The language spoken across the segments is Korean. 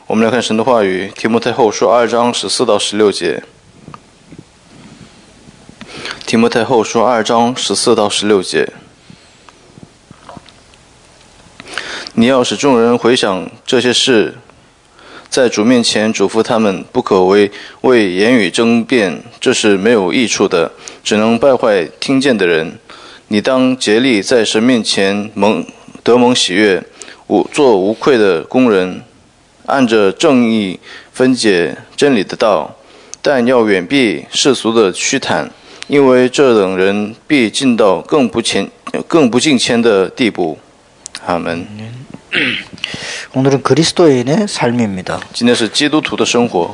我们来看神的话语，提摩太后书2章14到16节。提摩太后书2章14到16节。你要使众人回想这些事，在主面前嘱咐他们，不可为言语争辩，这是没有益处的，只能败坏听见的人。你当竭力在神面前得蒙喜悦，做无愧的工人，按着正义分解真理的道，但要远避世俗的虚谈，因为这等人必进到更不敬虔的地步。阿门。 오늘은 그리스도인의 삶입니다. 今天是基督徒的生活。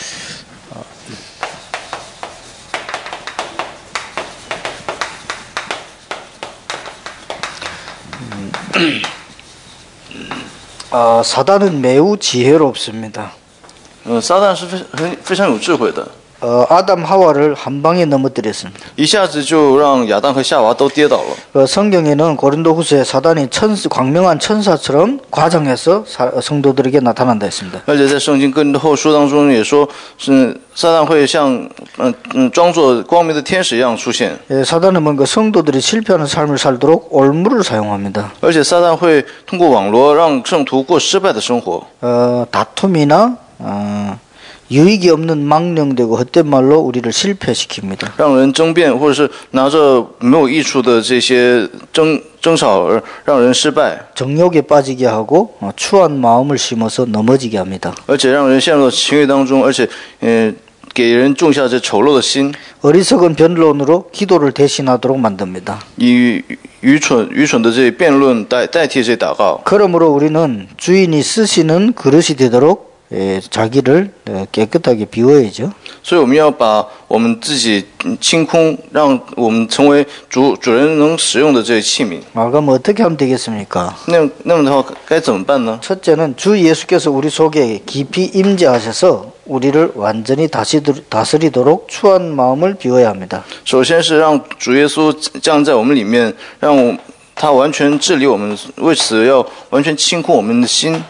사단은 매우 지혜롭습니다. 撒旦是非常有智慧的。 아담 하와를 한 방에 넘어뜨렸습니다. 一下子就让亚当和夏娃都跌倒了。 성경에는 고린도후서에 사단이 광명한 천사처럼 과장해서 성도들에게 나타난다 했습니다. 而且在圣经哥林多后书当中也说，是撒旦会像装作光明的天使一样出现。 사단은 뭔가 성도들이 실패하는 삶을 살도록 올무를 사용합니다. 而且撒旦会通过网罗让圣徒过失败的生活。 다툼이나 유익이 없는 망령되고 헛된 말로 우리를 실패시킵니다. 让人争辩，或者是拿着没有益处的这些争吵而让人失败。 정욕에 빠지게 하고 추한 마음을 심어서 넘어지게 합니다. 而且让人陷入到情欲当中，而且给人种下这丑陋的心。 어리석은 변론으로 기도를 대신하도록 만듭니다. 以愚蠢的这辩论代替这祷告。 그러므로 우리는 주인이 쓰시는 그릇이 되도록 자기를 깨끗하게 비워야죠. 所以我们要把我们自己清空，让我们成为主人能使用的这些器皿。 그럼 어떻게 하면 되겠습니까? 那么的话该怎么办呢？ 첫째는 주 예수께서 우리 속에 깊이 임재하셔서 우리를 완전히 다스리도록 추한 마음을 비워야 합니다. 首先是让主耶稣降在我们里面，让他完全治理我们，为此要完全清空我们的心。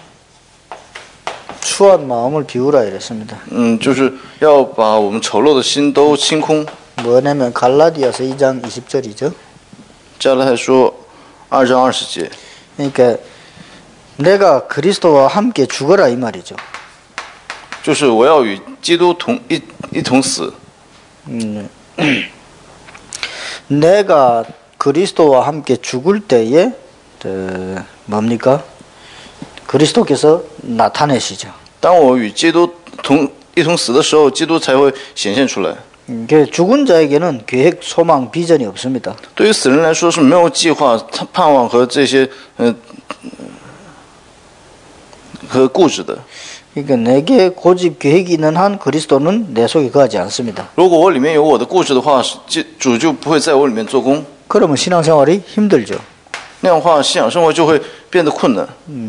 추한 마음을 비우라 이랬습니다. 就是要把我们丑陋的心都清空。 뭐냐면 갈라디아서 2장 20절이죠. 加拉太书2章20节。 그러니까 내가 그리스도와 함께 죽어라 이 말이죠. 就是我要与基督一同死。 내가 그리스도와 함께 죽을 때에 뭡니까? 그리스도께서 나타내시죠. 当我与基督一同死的时候，基督才会显现出来。 죽은 자에게는 계획, 소망, 비전이 없습니다. 对于死人来说是没有计划、盼望和这些和固执的。 그러니까 내게 고집 계획이 있는 한 그리스도는 내 속에 거하지 않습니다. 如果我里面有我的固执的话，主就不会在我里面做工。 그러면 신앙생활이 힘들죠. 那样的话，信仰生活就会变得困难。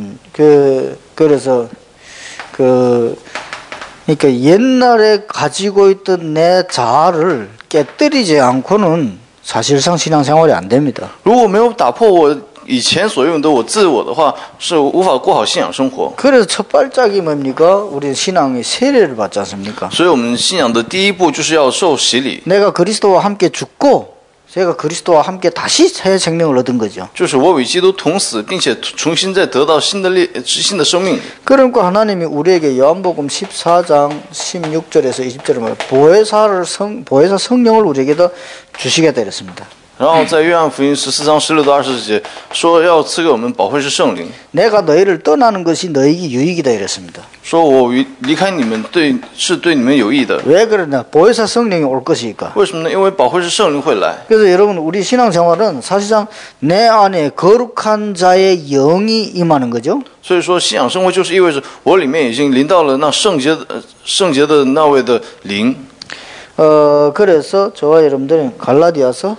그래서 그러니까 옛날에 가지고 있던 내 자아를 깨뜨리지 않고는 사실상 신앙생활이 안 됩니다. 如果没有打破我以前所用的我自我的话，是无法过好信仰生活。 그래서 첫 발짝이 뭡니까? 우리 신앙의 세례를 받지 않습니까? 所以我们信仰的第一步就是要受洗礼。 내가 그리스도와 함께 죽고 제가 그리스도와 함께 다시 새 생명을 얻은 거죠. 就是我与基督同死，并且重新再得到新的生命。 그러니까 하나님이 우리에게 요한복음 14장 16절에서 20절에 말해 보혜사 성령을 우리에게도 주시겠다 이랬습니다. 然后在约翰福音14章16到20节说要赐给我们保惠师圣灵。 내가 너희를 떠나는 것이 너희에게 유익이다 이랬습니다. 说我离开你们是对你们有益的。 왜 그러냐? 보혜사 성령이 올 것이니까. 为什么呢？因为保惠师圣灵会来。 그래서 여러분 우리 신앙생활은 사실상 내 안에 거룩한 자의 영이 임하는 거죠. 所以说信仰生活就是意味着我里面已经临到了那圣洁的那位的灵。 그래서 저와 여러분들은 갈라디아서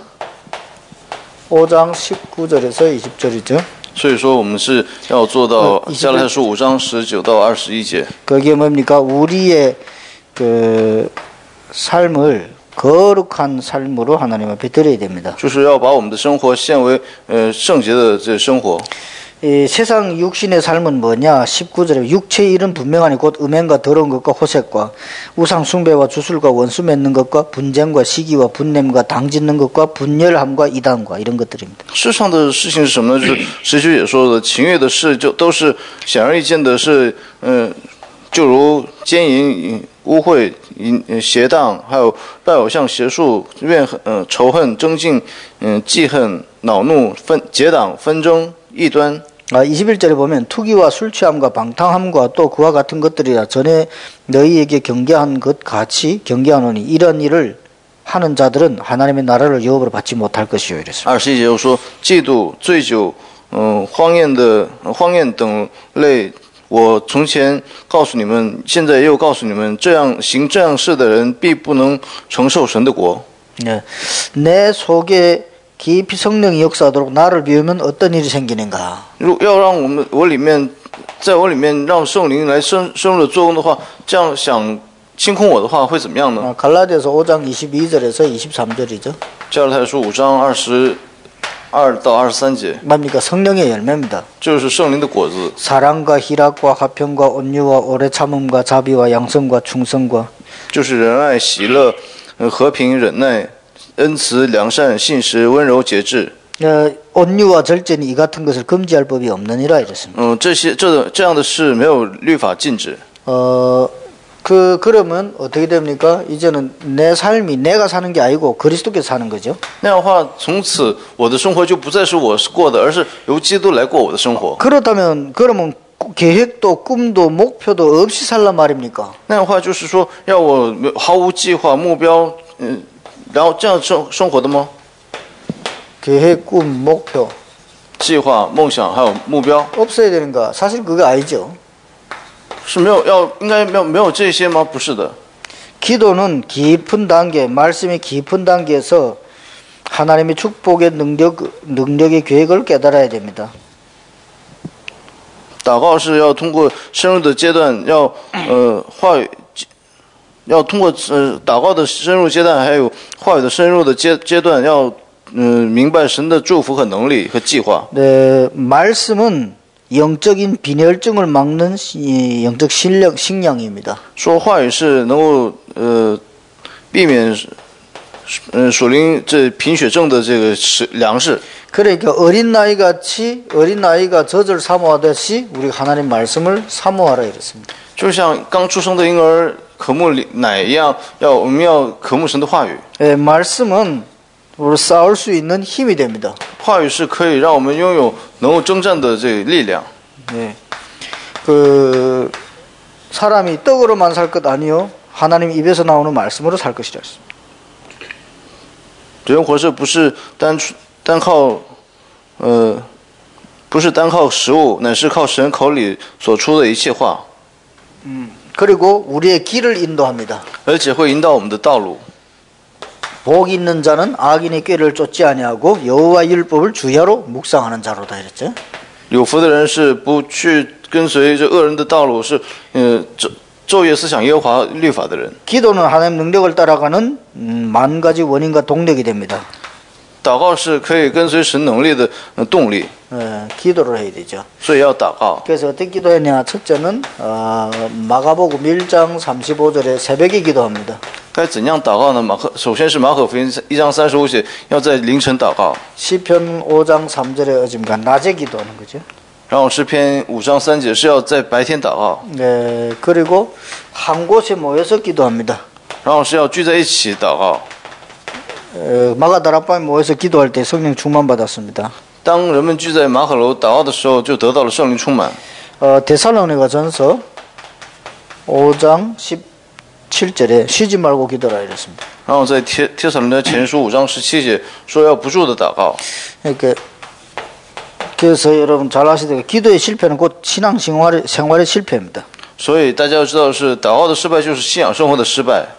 5장 19절에서 20절이죠. 所以说我们是要做到加拉太书5章19到21节。 거기에 뭡니까? 우리의 그 삶을 거룩한 삶으로 하나님 앞에 드려야 됩니다. 就是要把我们的生活献为圣洁的这生活。 이 세상 육신의 삶은 뭐냐? 19절에 육체의 일은 분명하니 곧 음행과 더러운 것과 호색과 우상 숭배와 주술과 원수 맺는 것과 분쟁과 시기와 분냄과 당 짓는 것과 분열함과 이단과 이런 것들입니다. 世上的事情是什么呢？就是诗句也说的，情欲的事就都是显而易见的是，就如奸淫、污秽、邪荡，还有拜偶像、邪术、怨恨、仇恨、争竞、记恨、恼怒、结党、纷争、异端。 21절에 보면 투기와 술 취함과 방탕함과 또 그와 같은 것들이라 전에 너희에게 경계한 것 같이 경계하노니 이런 일을 하는 자들은 하나님의 나라를 유업으로 받지 못할 것이요 이랬습니다. 21节又说，嫉妒、醉酒、荒宴等类，我从前告诉你们，现在又告诉你们，这样行这样事的人，必不能承受神的国。 네. 내 속에 깊이 성령이 역사하도록 나를 비우면 어떤 일이 생기는가? 要让我里面，在我里面让圣灵来深入的作用的话，这样想清空我的话会怎么样呢？ 갈라디아서 5장 22절에서 23절이죠. 加拉太书5章22到23节， 뭡니까? 성령의 열매입니다. 就是圣灵的果子， 사랑과 희락과 화평과 온유와 오래 참음과 자비와 양성과 충성과 就是仁爱、喜乐、和平、忍耐、恩慈、良善、信实、温柔、节制。 온유와 절제는 이 같은 것을 금지할 법이 없느니라 이랬습니다. 这样的事没有律法禁止。 그러면 어떻게 됩니까? 이제는 내 삶이 내가 사는 게 아니고 그리스도께서 사는 거죠. 那样的话，从此我的生活就不再是我过的，而是由基督来过我的生活。 그러면 계획도 꿈도 목표도 없이 살란 말입니까? 那样的话就是说，要我毫无计划、目标，然后这样生活的吗？ 계획, 꿈, 목표 计划、梦想还有目标 없어야 되는가? 사실 그거 아니죠. 是应该没有这些吗？不是的。 기도는 깊은 단계, 말씀이 깊은 단계에서 하나님의 축복의 능력의 계획을 깨달아야 됩니다. 祷告是要通过深入的阶段，话语，要通过祷告的深入阶段，还有话语的深入的阶段，要明白神的祝福和能力和计划。 네, 말씀은 영적인 빈혈증을 막는 영적 식량입니다. 说话语是能够避免属灵这贫血症的这个粮食。 그러니까 어린 나이가 젖을 사모하듯이 우리 하나님 말씀을 사모하라 이랬습니다. 就像刚出生的婴儿渴慕奶一样，我们要渴慕神的话语。 네, 말씀은 우리 싸울 수 있는 힘이 됩니다. 话语是可以让我们拥有能够征战的这个力量。 네, 사람이 떡으로만 살 것 아니요 하나님 입에서 나오는 말씀으로 살 것이라 했습니다. 人活着不是单靠食物，乃是靠神口里所出的一切话。 그리고 우리의 길을 인도합니다. 而且会引导我们的道路。 복 있는 자는 악인의 꾀를 쫓지 아니하고 여호와 율법을 주야로 묵상하는 자로다 이랬죠. 有福的人是不去跟随这恶人的道路，是昼夜思想耶和华律法的人。 기도는 하나님 능력을 따라가는 만 가지 원인과 동력이 됩니다. 祷告是可以跟随神能力的动力， 기도를 해야 되죠. 所以要祷告。 그래서 어떻게 기도했냐? 첫째는 마가복음 1장 35절에 새벽에 기도합니다. 该怎样祷告呢？首先是马可福音1章35节，要在凌晨祷告。 시편 5장 3절에 어짐간 낮에 기도하는 거죠. 然后诗篇5章3节是要在白天祷告。 네, 그리고 한 곳에 모여서 기도합니다. 然后是要聚在一起祷告。 마가다락방에 모여서 기도할 때 성령 충만 받았습니다. 当人们聚在马可楼祷告的时候，就得到了圣灵充满。 데살로니가전서 5장 17절에 쉬지 말고 기도라 이랬습니다. 然后在帖撒罗尼迦前书5章17节说要不住的祷告。 그래서 여러분 잘 아시듯이 기도의 실패는 곧 신앙 생활의 실패입니다. 所以大家要知道，是祷告的失败就是信仰生活的失败。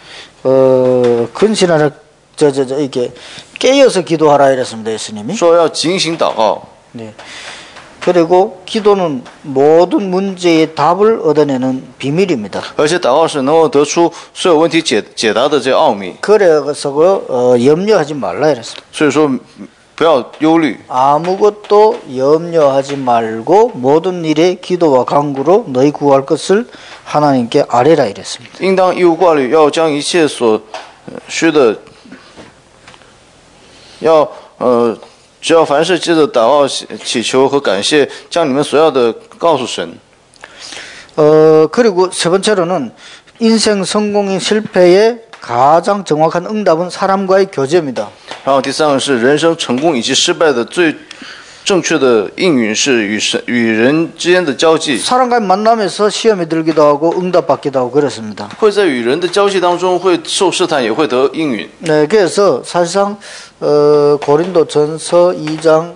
근신하를 이렇게 깨어서 기도하라 이랬습니다. 예수님이. 说要警醒祷告。 네. 그리고 기도는 모든 문제의 답을 얻어내는 비밀입니다. 而且祷告是能够得出所有问题解答的这奥秘。 그래서 염려하지 말라 이랬습니다. 所以说不要忧虑， 아무것도 염려하지 말고 모든 일에 기도와 간구로 너희 구할 것을 하나님께 아뢰라 이랬습니다. 应当一无挂虑，要将一切所需的，只要凡事借着祷告、祈求和感谢，将你们所要的告诉神。 그리고 세 번째로는 인생 성공인 실패의 가장 정확한 응답은 사람과의 교제입니다. 然后第三个是人生成功以及失败的最正确的应允是与人之间的交际。 사람과의 만남에서 시험에 들기도 하고 응답받기도 하고 그렇습니다. 会在与人的交际当中会受试探，也会得应允。 네, 그래서 사실상 고린도전서 2장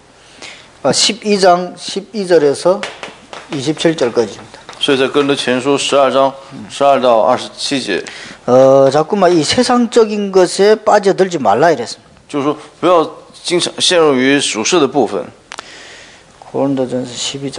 12장 12절에서 27절까지입니다. 所以在哥林多前书12章12到27节， 자꾸만 이 세상적인 것에 빠져들지 말라 이랬습니다. 就是说不要经常陷入于属世的部分。 고린도전서 12장.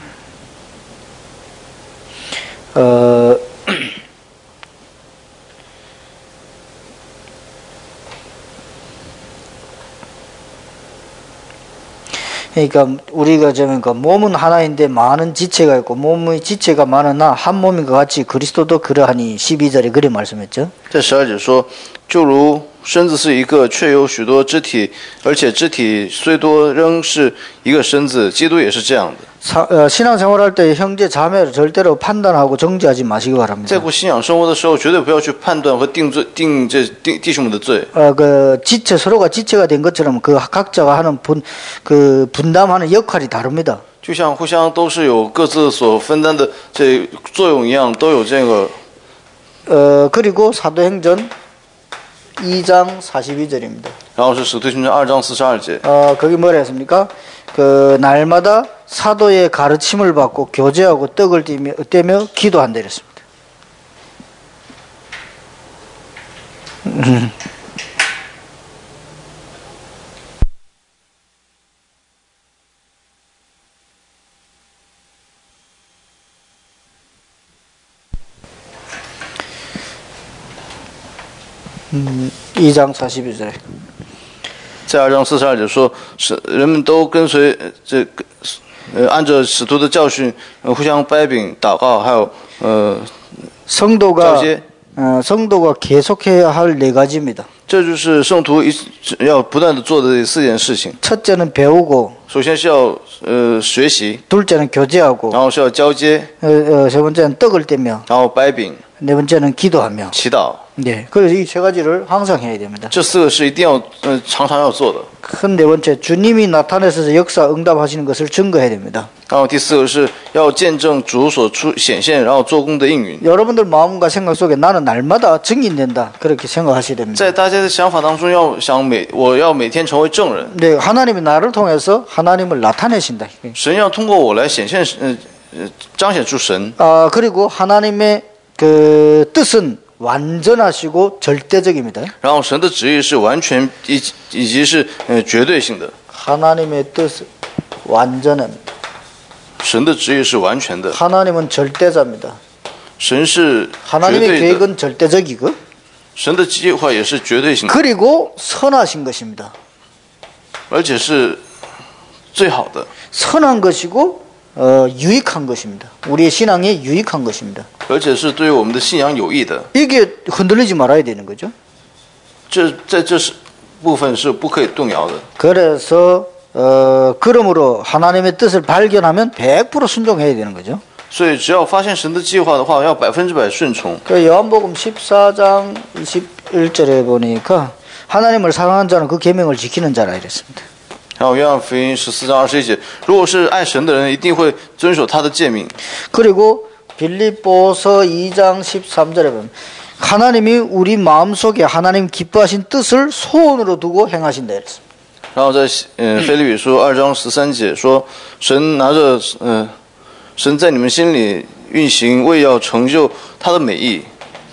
그러니까 우리가 그러니까 몸은 하나인데 많은 지체가 있고 몸의 지체가 많으나 한 몸인 것 같이 그리스도도 그러하니 12절에 그래 말씀했죠. 在12节说，就如身子是一个，却有许多肢体，而且肢体虽多，仍是一个身子。基督也是这样的。 신앙생활할 때 형제 자매를 절대로 판단하고 정죄하지 마시기 바랍니다. 在过信仰生活的时候，绝对不要去判断和定弟兄们的罪。 그 지체 서로가 지체가 된 것처럼 그 각자가 하는 분담하는 역할이 다릅니다. 就像互相都是有各自所分担的这作用一样，都有这个。 그리고 사도행전 2장 42절입니다. 然后是使徒行传2章42节。 거기 뭐라 했습니까? 그 날마다 사도의 가르침을 받고 교제하고 떡을 떼며 기도한다 이랬습니다. 음, 2장 42절에 在2章42节说，是人们都跟随按照使徒的教训，互相掰饼、祷告，还有交接。 성도가 계속해야 할 네 가지입니다. 这就是圣徒要不断的做的4件事情。 첫째는 배우고, 首先是要学习， 둘째는 교제하고, 然后是要交接， 세 번째는 떡을 떼며, 然后掰饼、 네 번째는 기도하며. 祈祷。 네, 그래서 이 세 가지를 항상 해야 됩니다. 这4个是一定要常常要做的。 큰 네 번째, 주님이 나타내셔서 역사 응답하시는 것을 증거해야 됩니다. 然后第4个是要见证主所显现，然后做工的应允。 여러분들 마음과 생각 속에 나는 날마다 증인된다 그렇게 생각하셔야 됩니다. 在大家的想法当中，要想我要每天成为证人。 네, 하나님이 나를 통해서 하나님을 나타내신다. 神要通过我来显现，彰显出神。 그리고 하나님의 그 뜻은 완전하시고 절대적입니다. 然后神的旨意是完全以及是绝对性的。 하나님의 뜻 완전합니다. 神的旨意是完全的。 하나님은 절대자입니다. 神是绝 하나님의 对的。 계획은 절대적이고 神的计划也是绝对性的， 그리고 선하신 것입니다. 而且是最好的， 선한 것이고 유익한 것입니다. 우리의 신앙에 유익한 것입니다. 而且是对于我们的信仰有益的。 이게 흔들리지 말아야 되는 거죠. 在这部分是不可以动摇的。 그래서 그러므로 하나님의 뜻을 발견하면 100% 순종해야 되는 거죠. 所以只要发现神的计划的话，要100%顺从。 그 요한복음 14장 21절에 보니까 하나님을 사랑하는 자는 그 계명을 지키는 자라 이랬습니다. 然后约翰福音14章21节，如果是爱神的人，一定会遵守他的诫命。 그리고 빌립보서 2장 13절에 보면 하나님이 우리 마음속에 하나님 기뻐하신 뜻을 소원으로 두고 행하신다 이랬습니다. 然后在腓立比书2章13节说，神拿着神在你们心里运行，为要成就他的美意。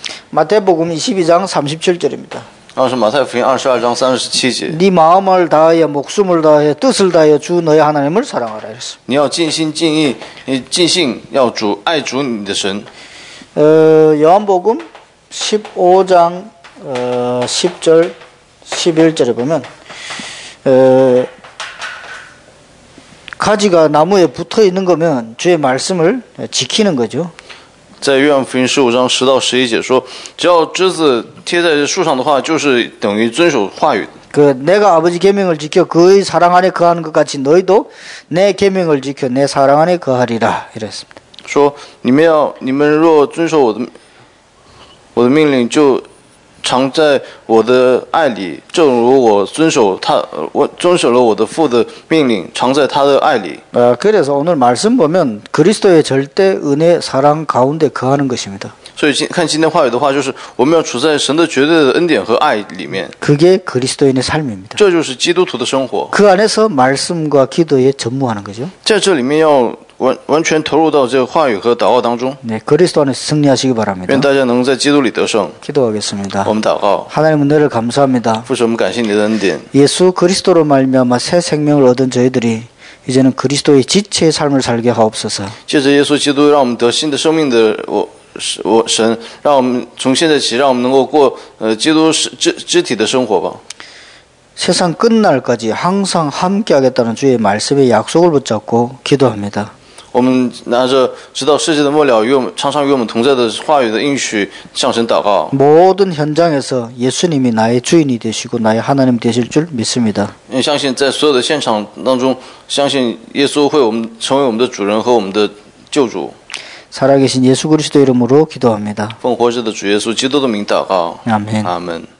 마태복음 22장 37절입니다. 然后是马太福音22章37节， 네 마음을 다하여 목숨을 다하여 뜻을 다하여 주 너의 하나님을 사랑하라 이랬습니다. 你要尽心尽意尽性要爱主你的神。 요한복음 15장 10절 11절에 보면 가지가 나무에 붙어 있는 거면 주의 말씀을 지키는 거죠. 在约翰福音15章10到11节说，只要枝子贴在树上的话，就是等于遵守话语。 그 내가 아버지 계명을 지켜 그의 사랑 안에 거하는 것 같이 너희도 내 계명을 지켜 내 사랑 안에 거하리라 이랬습니다. 说你们若遵守我的命令，就常在我的爱里，正如我遵守了我的父的命令，常在他的爱里。 그래서 오늘 말씀 보면 그리스도의 절대 은혜 사랑 가운데 거하는 것입니다. 所以看今天话语的话，就是我们要处在神的绝对的恩典和爱里面。 그게 그리스도인의 삶입니다. 这就是基督徒的生活。 그 안에서 말씀과 기도에 전무하는 거죠. 在这里面要完全投入到这个话语和祷告当中。 네, 그리스도 안에서 승리하시기 바랍니다. 愿大家能在基督里得胜。 기도하겠습니다. 我们祷告， 하나님 은혜를 감사합니다. 父神，我们感谢你的恩典。 예수 그리스도로 말미암아 새 생명을 얻은 저희들이 이제는 그리스도의 지체의 삶을 살게 하옵소서. 借着耶稣基督，让我们得新的生命的神，让我们从现在起，让我们能够过基督肢体的生活吧。 세상 끝날까지 항상 함께하겠다는 주의 말씀의 약속을 붙잡고 기도합니다. 我们拿着直到世界的末了常常与我们同在的话语的应许，向神祷告。 모든 현장에서 예수님이 나의 주인이 되시고 나의 하나님 되실 줄 믿습니다. 相信在所有的现场当中，相信耶稣会成为我们的主人和我们的救主。 살아계신 예수 그리스도 이름으로 기도합니다. 奉活着的主耶稣基督的名祷告。 아멘. 아멘。